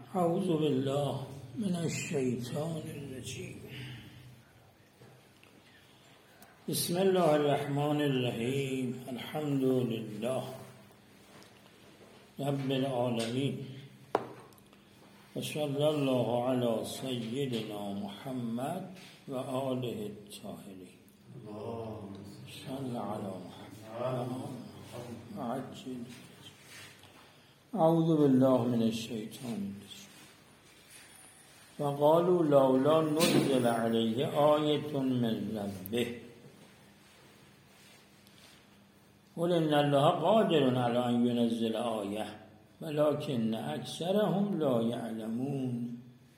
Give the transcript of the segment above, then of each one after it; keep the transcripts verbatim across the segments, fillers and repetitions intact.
اعوذ بالله من الشیطان الرجیم. بسم الله الرحمن الرحیم. الحمد لله رب العالمین و صلی الله علی سیدنا محمد و آله الطاهرین. صلی علی محمد عجل. اعوذ بالله من الشیطان الرجیم. وقالوا لولا نزل عليه آیة من ربه قل ان الله قادر على ان ينزل آیة ولكن اکثرهم لا یعلمون.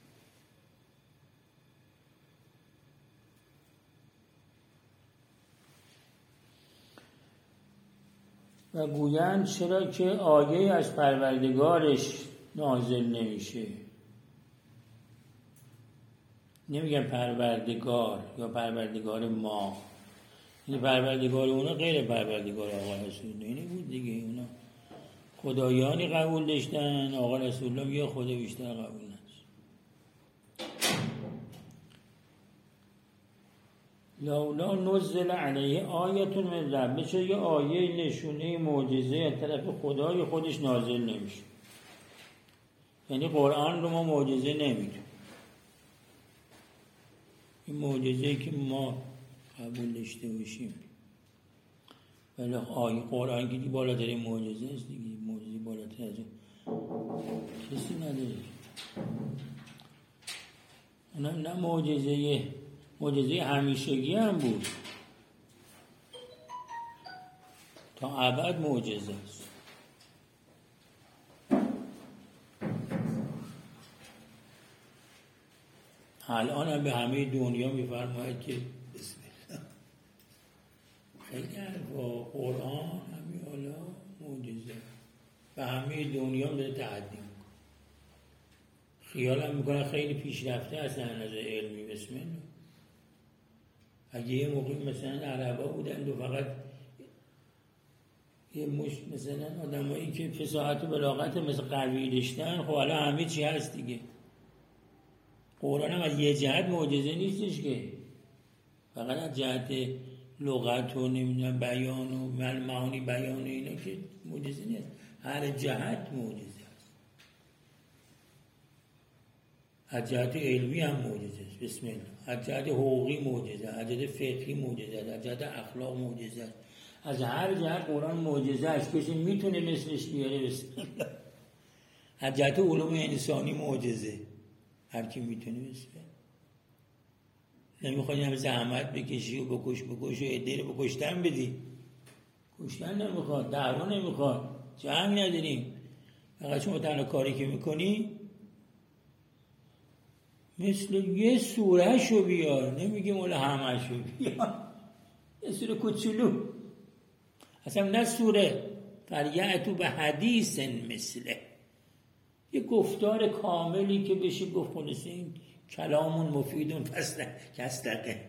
و گویند چرا که آیه از پروردگارش نازل نمیشه. نمیگن پروردگار یا پروردگار ما، این پروردگار اونا غیر پروردگار آقا رسول الله. اینی بود دیگه، اونا خدایانی قبول داشتن، آقا رسول الله یا خدا بیشتر قبول نداشت. لولا نزل علیه آیة من ربه، چه یه آیه نشونه معجزه از طرف خدای خودش نازل نمیشه. یعنی قرآن رو ما معجزه نمیدونیم. این معجزه‌ای که ما قبول داشته باشیم، ولی آیه قرآن که بالاترین معجزه است دیگه. معجزه بالاتر از کسی نداره. اونم نه معجزه معجزه همیشگی هم بود، تا ابد معجزه است. الان هم به همه دنیا میفرماید که بسم الله خیلی حرفا قرآن همین حالا معجزه به همه دنیا داره تعدی میکنه. خیال هم میکنه خیلی پیشرفته هستن از علمی. بسم الله. اگه یه موقع مثلا عربا بودن و فقط یه مش مثلا آدمایی که فصاحت و بلاغت مثل قوی داشتن، خب حالا همه چی هست دیگه. قرآن هم از یه جهت معجزه نیستش که، فقط از جهت لغت و نمیدونم بیان و معانی بیان و اینا که معجزه نیست. هر جهت معجزه است. از جهت علمی هم معجزه است. بسم الله. از جهت حقوقی معجزه، از جهت فقهی معجزه، از جهت اخلاق معجزه است. از هر جهت قرآن معجزه است. کسی میتونه مثلش بیاره. بسم الله. از جهت علوم انسانی معجزه، هر کی میتونه بسه. نمیخواد همه زحمت بکشی و بکش بکش و عده رو بکشتن بدی. کشتن نمیخواد، دعوا نمیخواد، جنگ نداریم. فقط شما تنها کاری که میکنی مثل یه سوره شو بیار. نمیگیم ولی همه شو بیار. یه سوره کوچولو، اصلا نه سوره، فریعتو به حدیث مثله. یه گفتار کاملی که بشه گفت خلاصه این کلامون مفیدون فصل کستقه.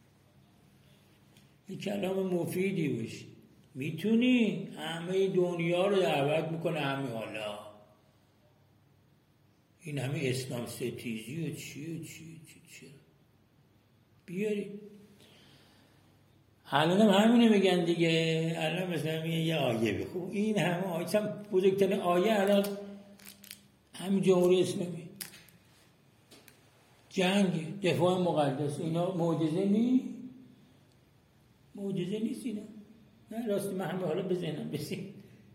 این کلام مفیدی باشه. میتونی همه دنیا رو دعوت میکنه. همه حالا این همه اسلام ستیزی و چی و چی و چی چی بیاری. الان هم همینه میگن دیگه. الان مثلا میگن یه آیه بخون. این همه آیه هم بزرگترین آیه الان همین جمهوری اسلامی، جنگ، دفاع مقدس، اینا معجزه نیست. معجزه نیست اینا. نه راستی من همه حالا بزنم بسید.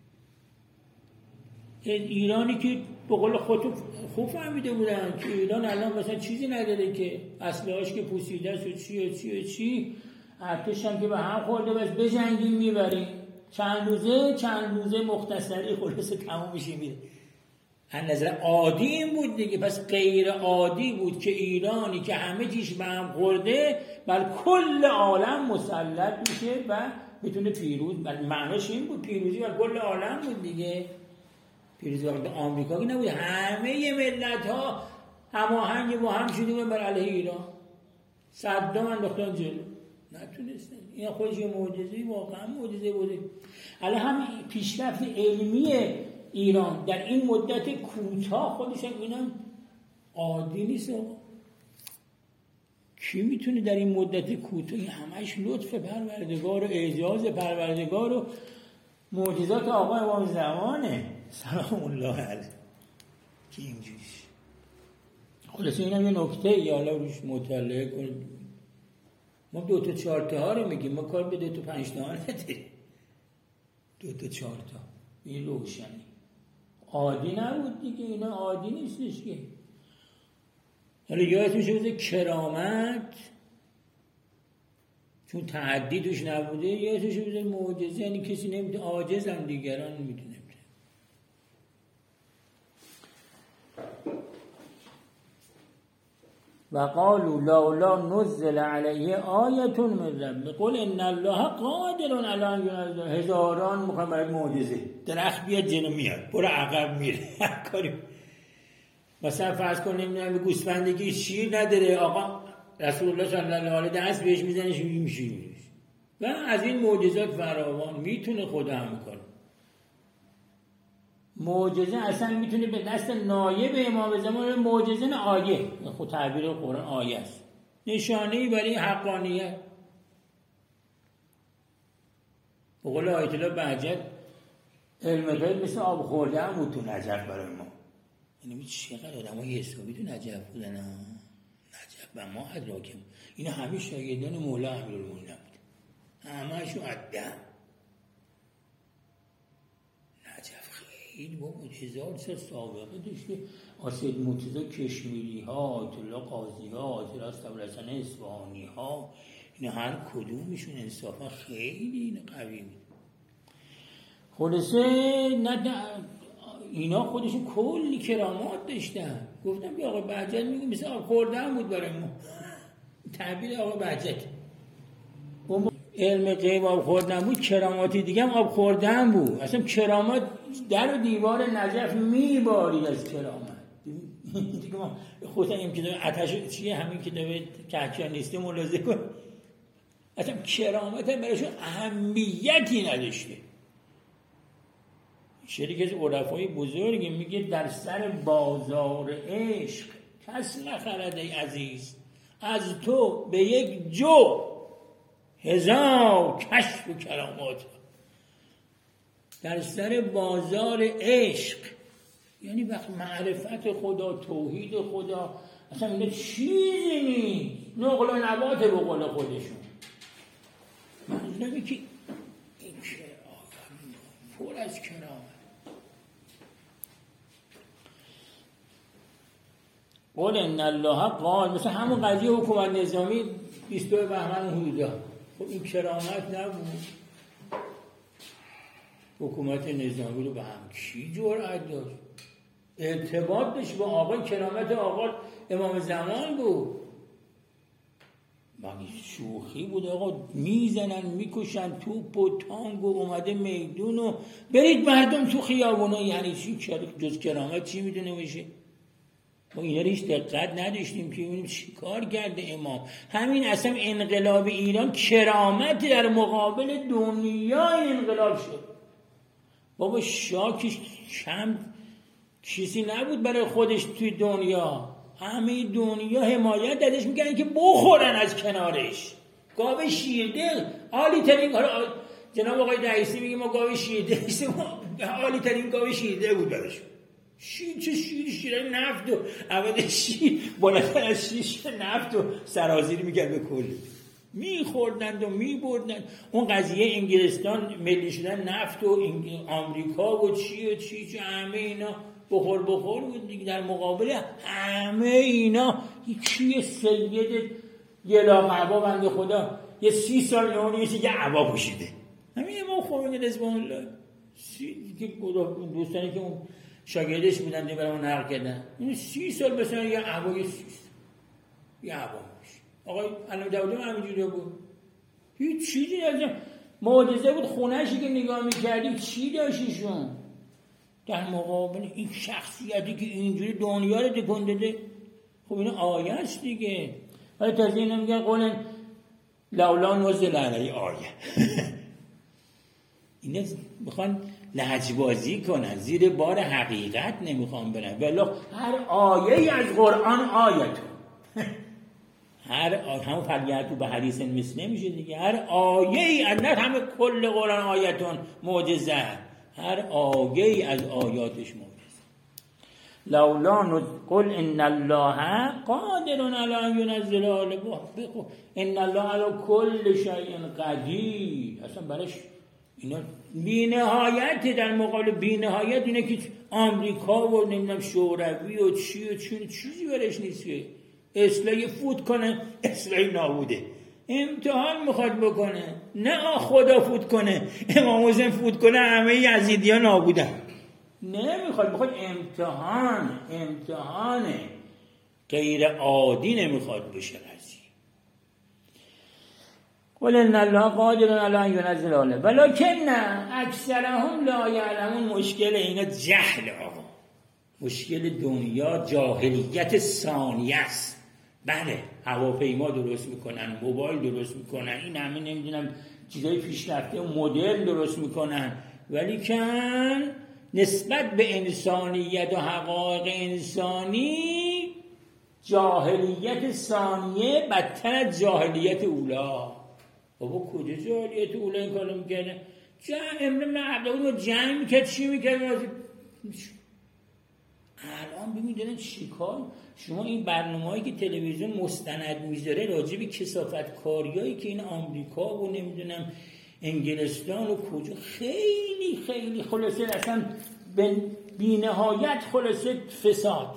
ایرانی که به قول خودتون خوب فهمیده بودن که ایران الان مثلا چیزی نداره که اسلحه‌اش که پوسیده است و چی و چی و چی، ارتش هم که به هم خورده بس بجنگیم میبریم. چند روزه چند روزه مختصری خلاصه تموم میشه میره. از نظر عادی این بود دیگه. پس غیر عادی بود که ایرانی که همه چیش به هم خورده بر کل عالم مسلط میشه و میتونه پیروز. معناش این بود پیروزی بر کل عالم بود دیگه. پیروزی بر آمریکا که نبود، همه ملت ها هماهنگ با هم شدیم بر علیه ایران. صدام انداختن جلو، نتونستن. این خودش یه معجزه، واقعا معجزه بود. الان هم پیشرفت علمیه ایران در این مدت کوتاه خودش هم اینم عادی نیست. کی میتونه در این مدت کوتاه همش لطف پروردگار و اعجاز پروردگار و معجزات آقا امام زمانه سلام الله علیه کی اینجوریش. خلاصه اینم یه نکته یا حالا روش مطالعه کنید. ما دو تا چهار تا ها رو میگیم، ما کار به دو تا پنج تا ها نداریم. دو تا چهار تا این روشنی عادی نبود دیگه، اینا عادی نیستش که. حالا یادت میشه بوده کرامت چون تعدی توش نبوده، یادت میشه بوده معجزه، یعنی کسی نمیتونه، عاجز هم دیگران میتونه. و قالوا لولا نزل علیه آیه من ربه قل ان الله قادر علی ان ینزل. هزاران محمد معجزه، درخت بیاد جلو میاد، برو عقب میره کاری. مثلا فرض کن نمیدونم گوسفندگی شیر نداره، آقا رسول الله صلی الله علیه و دست بهش میزنه شیر میشه. و از این معجزات فراوان میتونه خدا هم میکنه. معجزه اصلا میتونه به دست نایب امام زمان، معجزه نه آیه، خود تعبیر قرآن آیه است، نشانه‌ای برای حقانیت. به قول آیت الله بهجت علم غیب مثل آب خورده هم بود تو نجف برای ما. یعنی چقدر آدم های حسابی تو نجف بودن ها. نجف و ما ادراکم اینا همه شاگردان مولا امیرالمومنین بود، همه شو ادم. این با هزار سال سابقه داشته. آسید مرتضی کشمیری ها، آیت الله قاضی ها، آیت الله ابوالحسن اصفهانی ها، اینا هر کدومشون انصافا خیلی این قوی بود. خلاصه نه اینا خودشون کلی کرامات داشتن. گفتم بیا آقا بهجت میگه مثل آب خوردن بود برای ما. تعبیر آقا بهجت علم غیب آب خوردن بود، کراماتی دیگه هم آب خوردن بود. اصلا کرامات در و دیوار نجف میبارید از کرامت دیگه. ما خودم این کتاب آتش چیه، همین کتاب کهکشانیستی ملاحظه کن، اصلا کرامت هم برایشون اهمیتی نداشته. شریک از عرفای بزرگی میگه در سر بازار عشق کس نخرد ای عزیز، از تو به یک جو هزار کشف و کرامات. در سر بازار عشق یعنی وقت معرفت خدا، توحید خدا، اصلا اینه چیزی نیست، نقل و نبات به قول خودشون. منظورم که این که پر از کرامت. قول ان الله قال، مثلا همون قضیه حکومت نظامی بیست و دو بهمن حدودا، خب این کرامت نبود؟ حکومت نظامی رو به هم کی جرأت داشت؟ ارتباط داشت با آقا، کرامت آقا امام زمان بود. مگه شوخی بود آقا؟ میزنن میکشن، توپ و تانگ و اومده میدون و برید مردم تو خیابونا. یعنی چی؟ جز کرامت چی میدونه میشه؟ ما اینا رو هیچ دقت نداشتیم که ببینیم چی کار کرده امام. همین اصلا انقلاب ایران کرامت در مقابل دنیای انقلاب شد. بابا شاکش کم چیزی نبود برای خودش توی دنیا، همه دنیا حمایت ازش میکنن که بخورن از کنارش. گاو شیردل عالی ترین کار. جناب آقای رئیسی میگه ما گاو شیردل عالی ترین گاو شیردل بود براشون. شیر چه شیر؟ شیر نفت و عوض شیر بالاتر از شیش نفت و سرازیر میکرد به کلی میخوردند و میبردند. اون قضیه انگلستان ملی شدن نفت و آمریکا و چی و چی چی همه اینا بخور بخور بود دیگه. در مقابل همه اینا چیه؟ سید یه لاغ عبا بنده خدا یه سی سال نمونیسی که عبا پوشیده. همین امام خمینی رضوان الله دوستانی که اون شاگردش بودن دیگه برای اون نقل کردن، این سی سال مثلا یه عبای سی سال یه عبا میشه. آقای علامه داوودی هم همینجوری بود، هیچ چیزی نداشت. معجزه بود خونه‌شی که نگاه میکردی چی داشتیشون در مقابل این شخصیتی که اینجوری دنیا رو تکون داده. خب این آیه است دیگه. ولی تازه اینا میگن قول لولا نزل علیه آیه. اینا میخوان لجبازی کنن، زیر بار حقیقت نمیخوان برن. ولی هر آیه از قرآن آیتون هر آیه همون فلیتو به حدیث مثل نمیشه دیگه. هر آیه از نه همه کل قرآن آیتون معجزه، هر آیه از آیاتش معجزه. لولا نقول ان الله قادر علی ان ينزل آل ان الله علی کل شیء قدیر. اصلا براش اینا بی نهایت، در مقابل بی نهایت اینه که آمریکا و نمیدونم شوروی و چی و چی چیزی برش نیست که اصلاحی فوت کنه، اصلاحی نابوده. امتحان میخواد بکنه، نه خدا فوت کنه، امام حسین فوت کنه همه یزیدی ها نابودن. نمیخواد، میخواد امتحان، امتحانه غیر عادی نمیخواد بشه قضیه. قل ان الله قادر علی ان ينزل آله ولکن اکثرهم لا یعلمون. مشکل اینا جهل آقا، مشکل دنیا جاهلیت ثانیه است. بله هواپیما درست میکنن، موبایل درست میکنن، این همه نمیدونم چیزای پیشرفته و مدرن درست میکنن، ولی کن نسبت به انسانیت و حقایق انسانی جاهلیت ثانیه بدتر از جاهلیت اولا. بابا کجا جاهلیت اولا این کارو میکنه؟ جمع امروز مردم رو جمع میکرد، چی میکرد؟ الان ببینید چی کار. شما این برنامه‌ای که تلویزیون مستند میذاره راجع به کثافت کاریایی که این آمریکا و نمیدونم انگلستان و کجا، خیلی خیلی خلاصه اصلا به بی‌نهایت خلاصه فساد.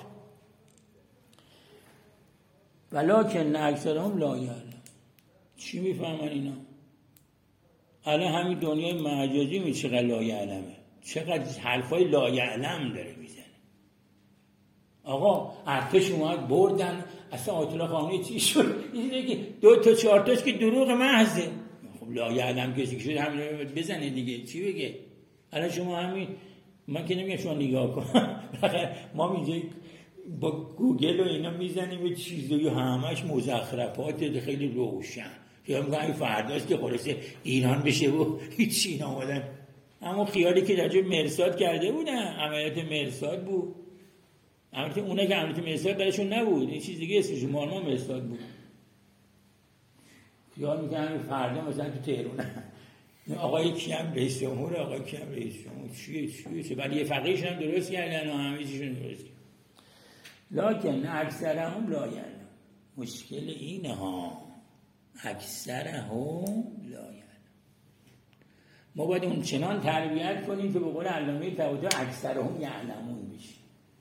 ولکن اکثرهم لا یعلمون. چی میفهمن اینا؟ الان همین دنیای مجازی می چقدر لا یعلمه، چقدر حرفای لا یعلم داره میزنه. آقا ارتش اومد بردن، اصلا آیت الله خامنه‌ای چی شد؟ این که دو تا چهار تاش که دروغ محضه. خب لا یعلم کسی که شد همین بزنه دیگه، چی بگه؟ الان شما همین، من که نمیگم شما نگاه کن، ما اینجا با گوگل و اینا میزنیم یه چیزایی همش مزخرفات خیلی روشن، یا میگم این فرداست که خلاصه ایران بشه و هیچ اینا آمدن. اما خیالی که راجع به مرصاد کرده بودن، عملیات مرصاد بود. البته اونایی که عملیات مرصاد براشون نبود، این چیز دیگه اسمش مارما مرصاد بود. خیال میکنم فردا مثلا تو تهران آقای کیم رئیس جمهور، آقای کیم رئیس جمهور چیه چیه چه، ولی یه فقیهش هم درست کردن و همه چیزشون درست کردن. لکن اکثرهم لا یعلمون. مشکل اینه ها، اکثرهم لا یعلمون. ما باید اون چنان تربیت کنیم که به قول علامه طباطبایی اکثرهم یعلمون بشه.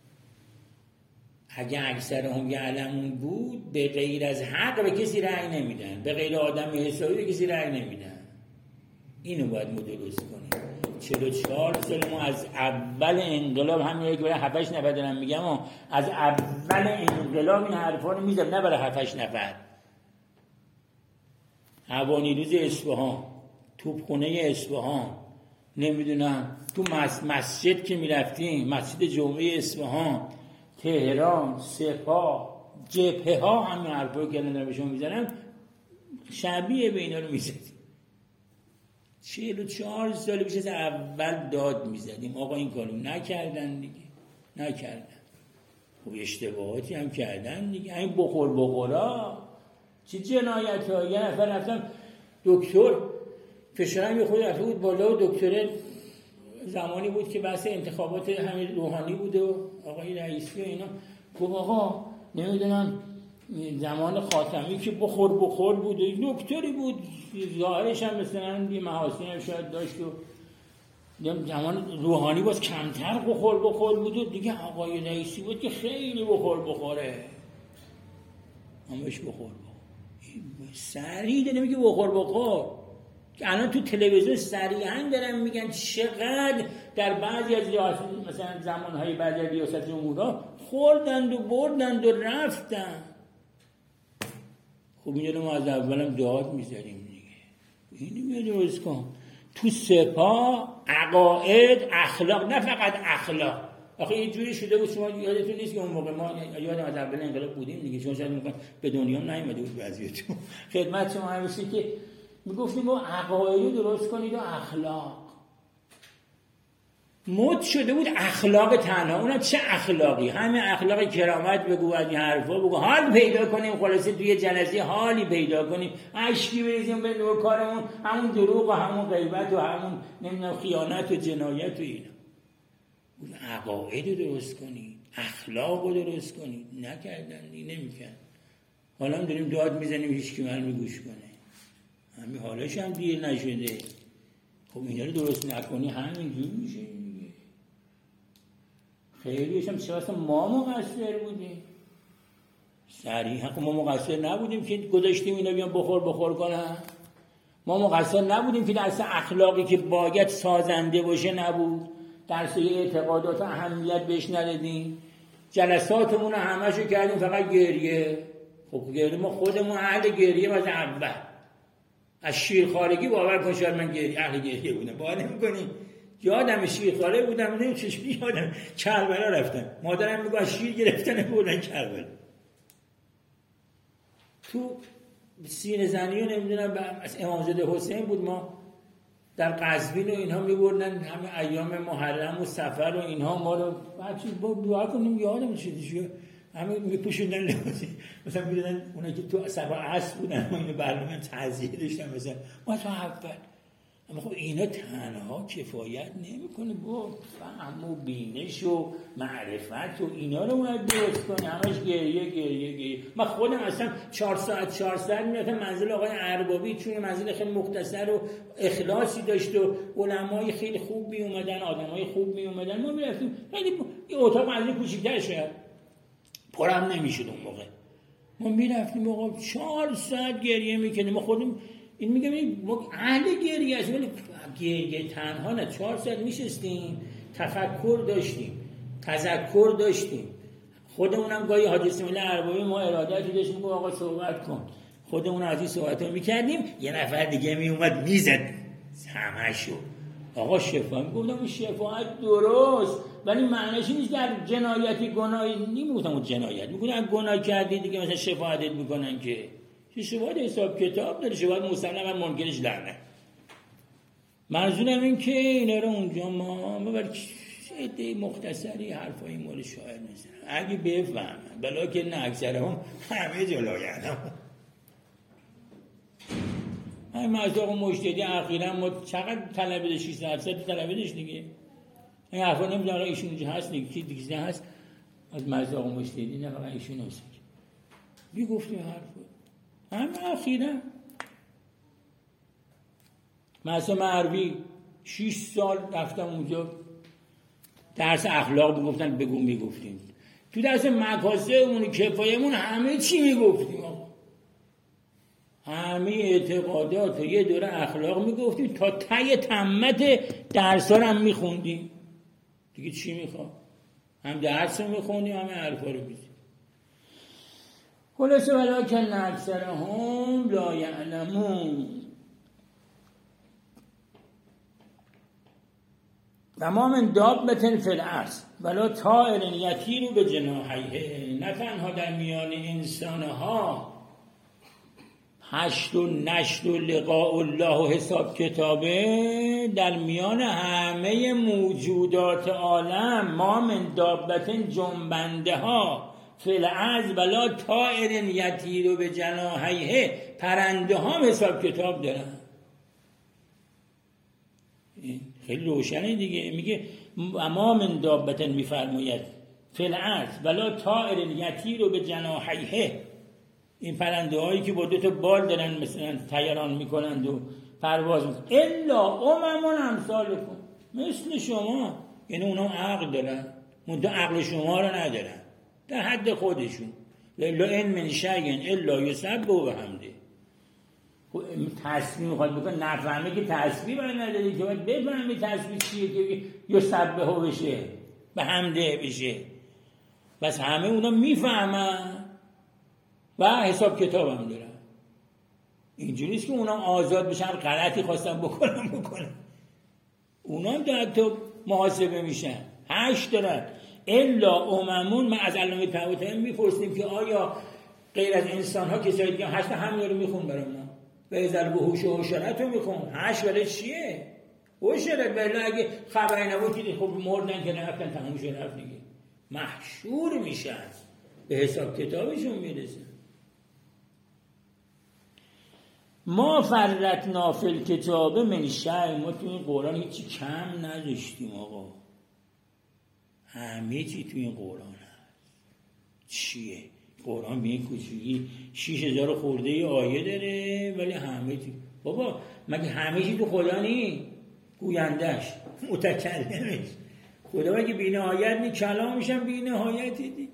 اگه اکثرهم یعلمون بود به غیر از حق به کسی رأی نمیدن، به غیر آدم حسابی به کسی رأی نمیدن. اینو باید ما درست کنیم. چهل و چهار سال ما از اول انقلاب، همین که برای هفتش نفر دارم میگم، از اول انقلاب این حرفا رو میزد، نه برای هفتش نفر. هوانیروز اصفهان، توپخونه اصفهان، نمیدونم تو مسجد که میرفتیم، مسجد جمعه اصفهان، تهران، سپاه، جبهه ها، همین حرفا رو که الان بهشون میزنم شبیه به اینا رو میزدیم. چهل و چهار سال پیش از اول داد میزدیم آقا این کارو نکردن دیگه، نکردن. خب اشتباهاتی هم کردن دیگه. این بخور بخورا چه جنایت ها. یه نفر رفتم دکتر فشارم یه خود رفته بود بالا و دکتر زمانی بود که بحث انتخابات همین روحانی بود و آقای رئیسی و اینا، گفت آقا نمیدونم زمان خاتمی که بخور بخور بود و دکتری بود ظاهرش هم مثلا یه محاسنی هم شاید داشت و زمان روحانی باز کمتر بخور بخور بود و دیگه آقای رئیسی بود که خیلی بخور بخوره. همش بخور بخور سریع داره میگه بخور بخور که الان تو تلویزیون سریعا دارن میگن چقدر در بعضی از مثلا زمانهای بعضی از ریاست جمهورها خوردند و بردند و رفتند. خب اینجا ما از اولم داد میذاریم دیگه. اینو میاد درست کن. تو سپاه عقاید اخلاق، نه فقط اخلاق. آخه یه جوری شده بود شما یادتون نیست که اون موقع ما یادم از اول انقلاب بودیم دیگه، چون شاید میگن به دنیا هم نیومده بود وضعیتون. خدمت شما همیشه که میگفتیم با عقاید درست کنید و اخلاق. مد شده بود اخلاق تنها. اونم چه اخلاقی؟ همین اخلاق کرامت بگو، از این حرفا بگو، حال پیدا کنیم، خلاصه توی جلسه حالی پیدا کنیم، اشکی بریزیم به نور کارمون، همون دروغ و همون غیبت و همون نمیدونم خیانت و جنایت و اینا. اون عقاید درست کنی، اخلاق رو درست کنی. نکردن، نمیکرد. حالا هم داریم داد میزنیم هیچ کی من میگوش کنه. همین حالش هم دیر نشده. خب اینا رو درست نکنی همینجور میشه. خیلیش هم چه واسه ما مقصر بودیم. صریحا خب ما مقصر نبودیم که گذاشتیم اینا بیان بخور بخور کنن. ما مقصر نبودیم که درس اخلاقی که باید سازنده باشه نبود. درس اعتقادات و اهمیت بهش ندادیم. جلساتمون همشو کردیم فقط گریه. خب گریه ما خودمون اهل گریه از اول. از شیرخوارگی باور کن شاید من گریه اهل گریه بودم. باور نمی‌کنی؟ یادم شیرخواره بودم، نمیدونم چشمی یادم کربلا رفتم. مادرم میگه شیر گرفتن بردن کربلا. تو سینه زنی و نمیدونم از امامزاده حسین بود، ما در قزوین و اینها میبردن همه ایام محرم و سفر و اینها ما رو بچه با دعا کنیم یادم چیزی همه میپوشوندن لباسی مثلا میدادن اونا که تو سبا عصر بودن و اینو برنامه تعزیه داشتن مثلا ما تو اول. اما خب اینا تنها کفایت نمیکنه، با فهم و بینش و معرفت و اینا رو باید درست کنه. همش گریه گریه گریه. من خودم اصلا چهار ساعت چهار ساعت میرفتم منزل آقای اربابی، چون منزل خیلی مختصر و اخلاصی داشت و علمای خیلی خوب می اومدن، آدمای خوب می اومدن. ما میرفتیم خیلی یه اتاق منزل کوچیک‌تر شد، پرم نمیشد اون موقع. ما میرفتیم آقا چهار ساعت گریه میکنیم. ما خودم این میگم ما اهل گریه است، ولی گریه تنها نه. چهار ساعت میشستیم، تفکر داشتیم، تذکر داشتیم. خودمونم گاهی حاجی اسماعیل اربابی ما ارادتی داشتیم که آقا صحبت کن. خودمون از این صحبت‌ها میکردیم، یه نفر دیگه میومد میزد همه‌شو. آقا شفا میگفتم شفاعت درست، ولی معنیش نیست که جنایتی گناهی نمیگفتم اون جنایت میگفتن گناه کردی دیگه مثلا شفاعتت میکنن که شفاعت حساب کتاب داره، شفاعت مسلم و منکرش لعنه. منظورم این که اینا رو اونجا ما ببر عده مختصری حرفای مال شاعر میزنن اگه بفهمن، بلا که نه اکثرهم همه جلویانم. همین مصداق مجتهدی اخیراً ما چقدر طلبه داشت؟ ششصد هفتصد طلبه داشت دیگه. این حرفا نمیدونم ایشون اینجا هست دیگه، کی دیگه هست از مصداق مجتهدی؟ نه فقط ایشون هست. بی گفتیم حرفا همین اخیراً. مثلا معروی شش سال رفتم اونجا درس اخلاق میگفتن، بگو میگفتیم. تو درس مکاسبمون کفایمون همه چی میگفتیم آقا. همه اعتقادات و یه دوره اخلاق میگفتیم تا ته تمت درسا هم میخوندیم. دیگه چی میخواد؟ هم درس رو میخوندیم هم حرفا رو میزیم. خلاصه ولکن اکثرهم لا یعلمون. و ما من دابة فی الارض ولا طائر یطیر بجناحیه. نه تنها در میان انسانها هشت و نشت و لقاء الله و حساب کتابه، در میان همه موجودات عالم ما من دابة جنبنده ها فی الارض ولا طائر یطیر بجناحیه، پرنده ها حساب کتاب دارن. خیلی روشنه دیگه. میگه ما من دابة میفرماید فی الارض ولا طائر یطیر بجناحیه، این پرنده هایی که با دو تا بال دارن مثلا طیران میکنند و پرواز میکنند، الا اممون امثالکم، مثل شما. یعنی اونا عقل دارن، منتها عقل شما رو ندارن در حد خودشون. لا ان من شیء الا یسبح بحمده. تسبیح میخواد بکنه، نفهمه که تسبیح باید نداری که باید بفهمی تسبیح چیه که یسبحه بشه، به حمده بشه. بس همه اونا میفهمن و حساب کتاب هم دارن. اینجوریست که اونا آزاد بشن غلطی خواستن بکنن بکنن اونا هم در تو محاسبه میشن. هشت دارن الا اممون. من از علامه طباطبایی میپرسیم که آیا غیر از انسان ها کسایی دیگه هشت همین رو میخون برای ما؟ به ازل وحوش و حشرات رو میخون. هشت ولی چیه؟ اوشره بله اگه خبری نبود که خب مردن که رفتن تموم شد رفت دیگه. محشور میشن به حساب کتابشون میرسن. ما فرطنا فی الکتاب من شیء، ما تو این قرآن هیچی کم نذاشتیم آقا، همه چی تو این قرآن هست. چیه؟ قرآن به این کوچیکی شیش هزار خورده آیه داره ولی همه چی. بابا مگه همه چی تو خدا نی؟ گویندش متکلمش خدا مگه بی نهایت نی؟ کلامش هم بی نهایتی دیگه.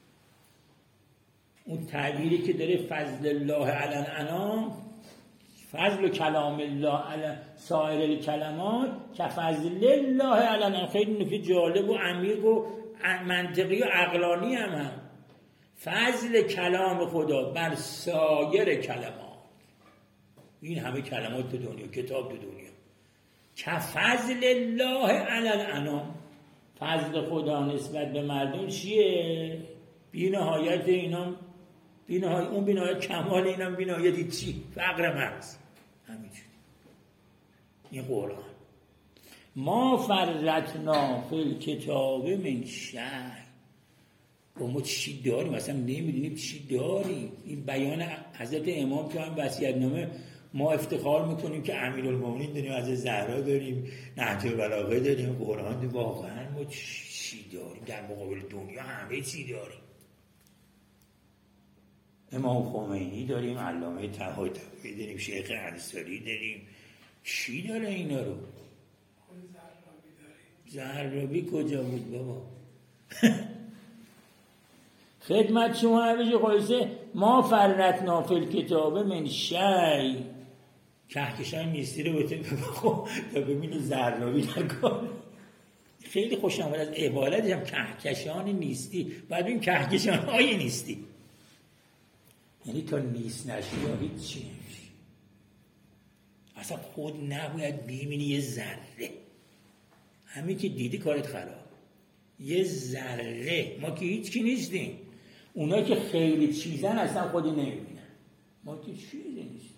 اون تعبیری که داره فضل الله علی الانام، فضل کلام الله علی سایر الکلمات که فضل الله علی الانام، خیلی نکته جالب و عمیق و منطقی و عقلانی هم هم. فضل کلام خدا بر سایر کلمات، این همه کلمات تو دنیا، کتاب تو دنیا، که فضل الله علی الانام، فضل خدا نسبت به مردم چیه؟ بی نهایت. اینا بی نهایت، اون بی نهایت کمال، اینم بی نهایتی چی؟ فقر محض. همینجوری این قرآن. ما فرطنا فی الکتاب من شیء، و ما چی داریم اصلا نمیدونیم چی داریم. این بیان حضرت امام که هم وصیت‌نامه ما افتخار میکنیم که امیرالمومنین داریم، حضرت زهرا داریم، نهج البلاغه داریم، قرآن. واقعا ما چی داریم در مقابل دنیا؟ همه چی داریم. امام خمینی داریم، علامه طحاطبایی داریم، شیخ انصاری داریم. چی داره اینا رو؟ زهرابی کجا بود بابا؟ خدمت شما عرض خواهیسه ما فرطنا فی الکتاب من شیء. کهکشان نیستی رو بتونی بخون تا ببینی زهرابی در کار. خیلی خوشم آمد از عبارتش هم، کهکشان نیستی. بعد این کهکشان های نیستی، یعنی تا نیست نشی یا هیچ چی نمیشی. اصلا خود نباید ببینی یه ذره، همین که دیدی کارت خراب. یه ذره، ما که هیچ کی نیستیم. اونا که خیلی چیزن اصلا خودی نمیبینن، ما که چیزی نیستیم.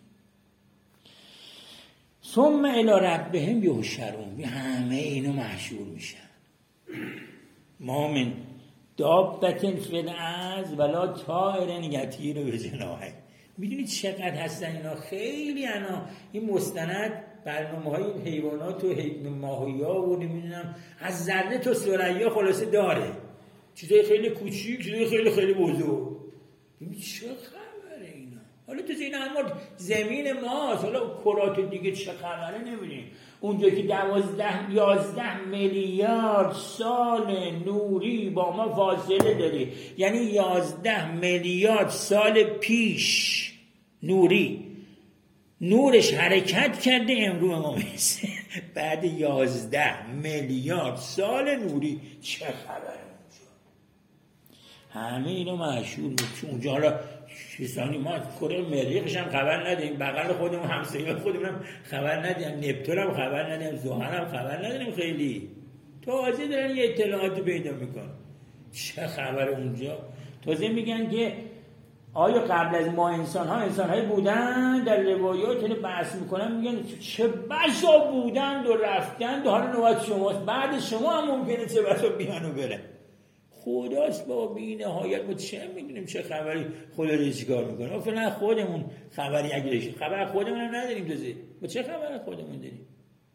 ثم الی ربهم یحشرون، همه اینا محشور میشن. ما من دابة فی الارض ولا طائر یطیر بجناحه. میدونید چقدر هستن اینا؟ خیلی انا. این مستند برنامه های این حیوانات و ماهیا و نمیدونم از ذره تا ثریا خلاصه داره، چیزای خیلی کوچیک، چیزای خیلی خیلی بزرگ. چه خبره اینا؟ حالا تو این اما زمین ماست، حالا کرات دیگه چه خبره نمیدونیم. اونجا که دوازده یازده میلیارد سال نوری با ما فاصله داره، یعنی یازده میلیارد سال پیش نوری نورش حرکت کرده امروز ما میرسه. بعد یازده میلیارد سال نوری چه خبره اونجا؟ همه اینو محشور بود. اونجا حالا چیزانی ما کره مریخش هم خبر نداریم، بغل خودمون همسایه خودمون هم خبر نداریم، نپتون هم خبر نداریم، زحل هم خبر نداریم. خیلی تازه دارن یه اطلاعاتی پیدا میکنن. چه خبر اونجا؟ تازه میگن که آیا قبل از ما انسان ها انسان های بودن؟ در روایات رو بحث میکنن، میگن چه بسا بودن و رفتن، حالا نوبت شماست، بعد شما هم ممکنه چه بسا بیان و برن. خداست با بی نهایت. ما چه میدونیم چه خبری خدا رو چیکار میکنه؟ فعلا خودمون خبری اگه داشتیم، خبر خودمون هم نداریم. تازه ما چه خبر خودمون داریم؟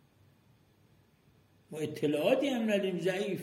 ما اطلاعاتی هم نداریم، ضعیف.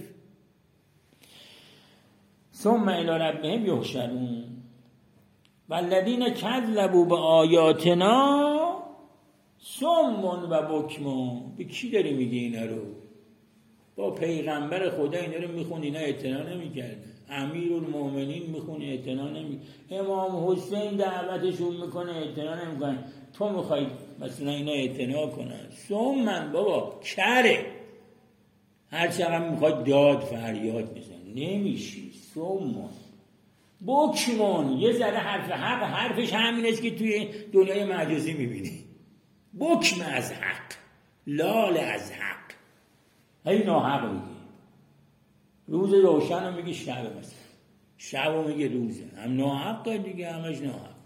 ثم الی ربهم یحشرون والذین کذبوا بآیاتنا صم و بکم. به کی داری میگی اینا رو؟ با پیغمبر خدا اینا رو میخون، اینا اعتنا نمیکرده. امیرالمومنین میخونه اعتنا نمی، امام حسین دعوتشون میکنه اعتنا نمیکنن. تو میخوای مثلا اینا اعتنا کنن؟ صمن بابا، کره. هر چقدر میخواد داد فریاد میزن نمیشی. صمن بکمون، یه ذره حرف حق، حرفش همین است که توی دنیای مجازی میبینی. بکم از حق، لال از حق. هی ناحق میگی. روز روشن رو میگی شب، مثلا شب رو میگی روزه. هم ناحق دیگه، همش ناحق.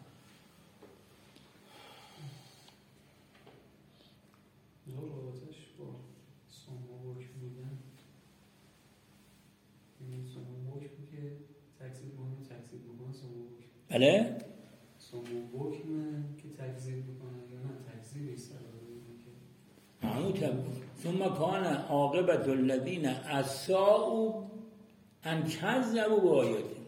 تکذیب میکنه سمو بکم. بله؟ سمو بکم که تکذیب میکنه یا نه تکذیب ایست رو همون تبود ثم کان عاقبت الذین اساءوا ان کذبوا بآیاتنا.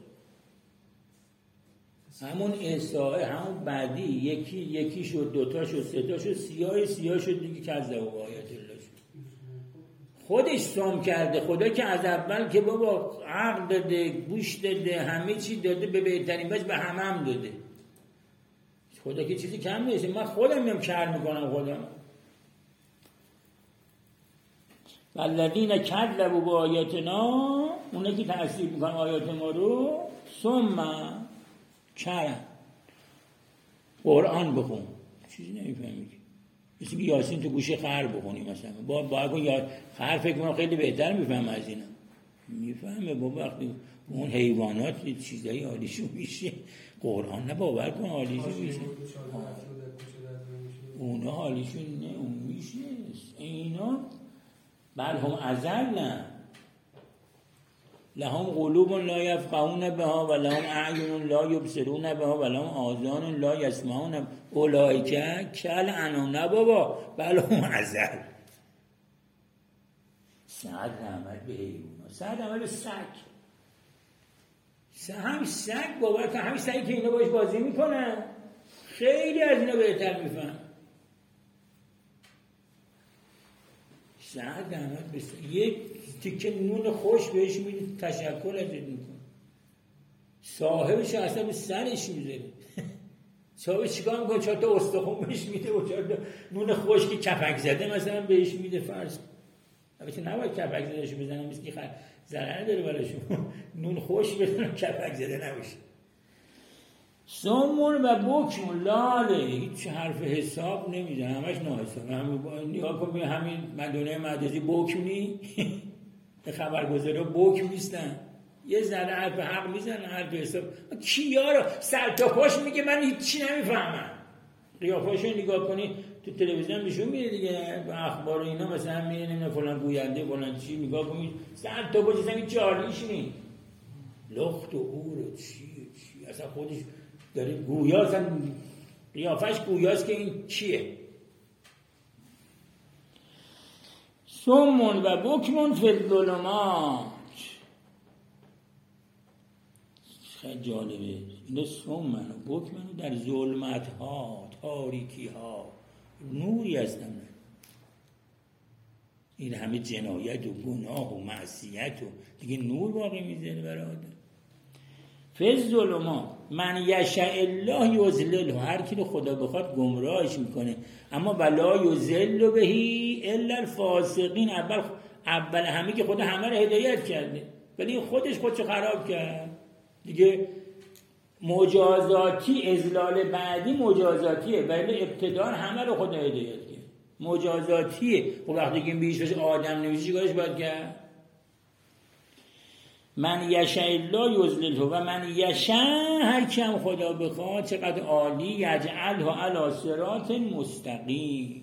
همون اساءه همون بعدی یکی یکی شد دوتا شد سه تا شد سیاه سیاه شد دیگه کذبوا بآیات الله شد. خودش سم کرده. خدا که از اول که بابا عقل داده گوش داده همه چی داده به بهترین وجه به همه هم داده. خدا که چیزی کم نیست. من خودم میام کار میکنم خودم. والذین کذبوا بآیاتنا اونایی که تکذیب میکنن آیات ما رو ثم کرن. قرآن بخون چیزی نمیفهمی که مثل که یاسین تو گوشه خر بخونی مثلا با باید کن یا خر فکر کنم خیلی بهتر میفهمه از اینا. میفهمه بابا وقتی اون حیوانات چیزایی حالیشون میشه قرآن نه باور کن حالیشون میشه اونا حالیشون نه اون میشه اینا بل هم ازلن لهم قلوب لا یفقهون بها و لهم اعین لا یبصرون بها و لهم آذان لا یسمعون اولئک کالانعام. نه بابا بل هم ازل. سعد عمل به حیوان سعد عمل به سگ. هم سگ باور کن همین سگی که اینا باش بازی میکنن خیلی از اینا بهتر میفهم. سعد عمل به سگ. یک تیکه نون خوش بهش میده تشکر ازت میکنه. صاحبش اصلا به سرش میذاره. صاحبش چیکار میکنه؟ چهار تا استخون بهش میده و چهار تا نون خوش که کپک زده مثلا بهش میده. فرض البته نباید کپک زدهشو بزنم مثل که خر ضرر داره براشون. نون خوش بزنم کپک زده نباشه. سمون و بکم لاله هیچ حرف حساب نمیده همش ناحساب. همین نگاه کن همین مدونه مدرسی بکمی خبرگزاری بکم نیستن یه ذره حرف حق میزنن حرف حساب. کیا رو سر تا پاش میگه من هیچی نمیفهمم. قیافه‌شو نگاه کنی تو تلویزیون نشون میده دیگه اخبار اینا مثلا میگه نمیدونم فلان گوینده فلان چی نگاه کنی سر تا پاش اصلا چارلیش نی لخت و اور و چی چی اصلا خودش داره گویا اصلا قیافش گویاست که این چیه. سمون و بکمون فی الظلمات. خیلی جالبه اینا سمون و بکمون در ظلمت ها تاریکی ها نوری هستن. این همه جنایت و گناه و معصیت و دیگه نور باقی میذاره برای آدم. فی الظلمات من یشاء الله یضلله. هر کی رو خدا بخواد گمراهش میکنه اما ولا یضل بهی الا الفاسقین. اول اول همه که خدا همه رو هدایت کرده ولی خودش خودشو خراب کرد دیگه. مجازاتی اذلال بعدی مجازاتیه ولی ابتدا همه رو خدا هدایت کرد مجازاتیه. خب وقتی که بیش آدم نمیشه چیکارش باید کرد؟ من یشاء الله یضلله و من یشاء هر کی هم خدا بخواد چقدر عالی یجعله علی صراط مستقیم.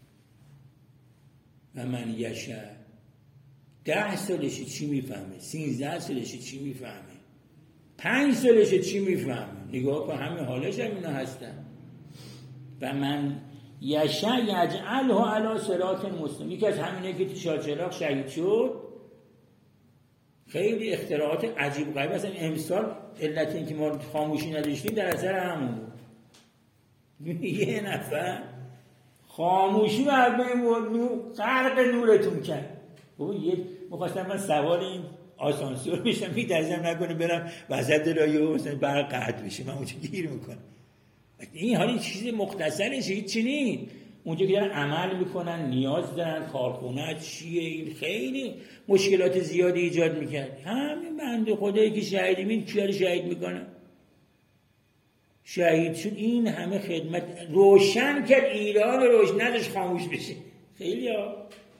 و من یشاء ده سالشه چی میفهمه سیزده سالشه چی میفهمه پنج سالشه چی میفهمه. نگاه کن همین حالش هم اینا هستن. و من یشاء یجعله علی صراط مستقیم. یکی از همینه که تو شاهچراغ شهید شد خیلی اختراعات عجیب غریب مثلا امسال علت این که ما خاموشی نداشتیم در اثر همون بود. یه نفر خاموشی بر نور غرق نورتون کرد. بابا یه می‌خواستم من سوار این آسانسور بشم می‌درزم نکنه برم وسط راهو مثلا برق قطع بشه من اونجا گیر میکنم. این حالی چیز مختصرش هیچی نیست. اونجا که دارن عمل میکنن نیاز دارن کارخونه چیه این خیلی مشکلات زیادی ایجاد میکرد. همین بنده خدایی که شهید این کیا رو شهید میکنه شهید شد این همه خدمت روشن کرد ایران روشن نداشت خاموش بشه. خیلی ها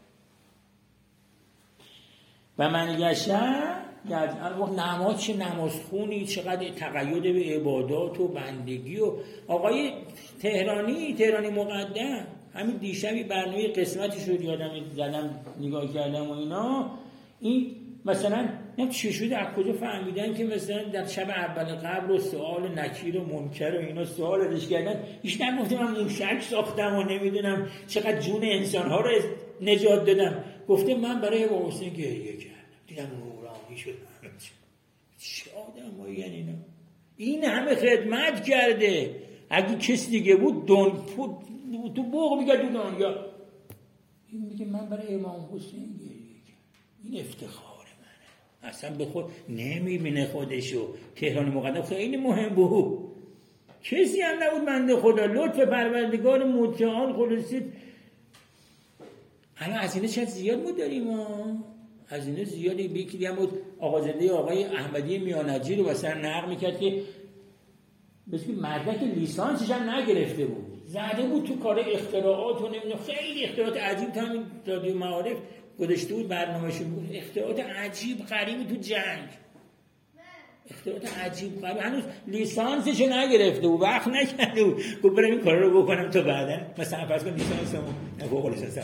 و من یشاء یجعل نماز چه نمازخونی چقدر تقید به عبادات و بندگی. و آقای تهرانی تهرانی مقدم همین دیشبی برنامه قسمتش رو یادم زدم نگاه کردم و اینا این مثلا نه چه شده از کجا فهمیدن که مثلا در شب اول قبر و سوال نکیر و منکر و اینا سوال ازش کردن، هیچ نگفته من موشک ساختم و نمیدونم چقدر جون انسانها رو نجات دادم. گفته من برای امام حسین گریه کردم، دیدم نورانی شد. چه آدم هایی اینا؟ این همه خدمت کرده. اگه کسی دیگه بود دون تو بوق میگه تو دنیا، این میگه من برای امام حسین گریه کردم. این افتخار منه. اصلا به خود نمیبینه خودشو. تهران مقدم خیلی مهم بود، کسی هم نبود بنده خدا. لطف پروردگار متعال خلاصید. الان از اینه چند زیاد ما داریم ها، از اینه زیادی. بیکی هم بود آقازاده آقای احمدی میانجی رو واسه نقل میکرد که بسید مدرک لیسانسش هم نگرفته بود، زده بود تو کار اختراعات و نمیدونم خیلی اختراعات عجیب. تا همین رادیو معارف گذاشته بود برنامه‌شون بود، اختراعات عجیب غریبی تو جنگ، اختراعات عجیب غریب. هنوز لیسانسش نگرفته بود، وقت نکرده بود. گفت برم این کارا رو بکنم تا بعداً مثلا فرض کن لیسانسمو نه فوق لیسانسمو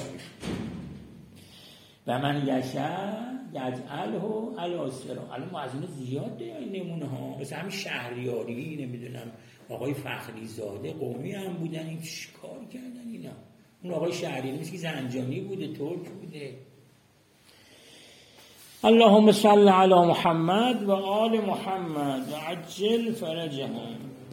و من یشاء یجعله علی صراط. الان موازنه زیاد داره این نمونه ها، مثلا همین شهریاری نمیدونم آقای فخری زاده قومی هم بودن، این چیکار کردن اینا؟ اون آقای شهریاری مثل که زنجانی بوده، ترک بوده. اللهم صل علی محمد و آل محمد و عجل فرجهم.